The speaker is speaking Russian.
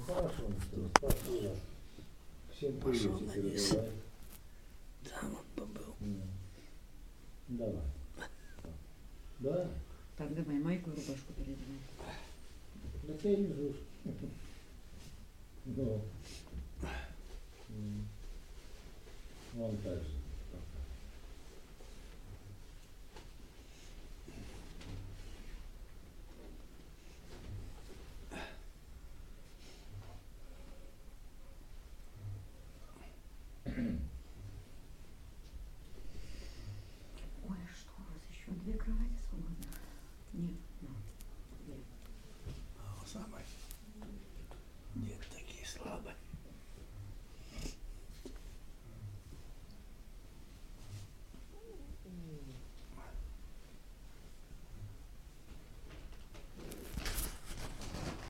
хорошо, Настя, спасибо. Всем Пошел привет вниз. передавай. Там он побыл. Давай. Да? Так, давай майку и рубашку передавай. Да ты лежишь. Ну. Вон так же. Ой, что у вас еще? 2 кровати свободно? Нет. Самый. Нет, такие слабые.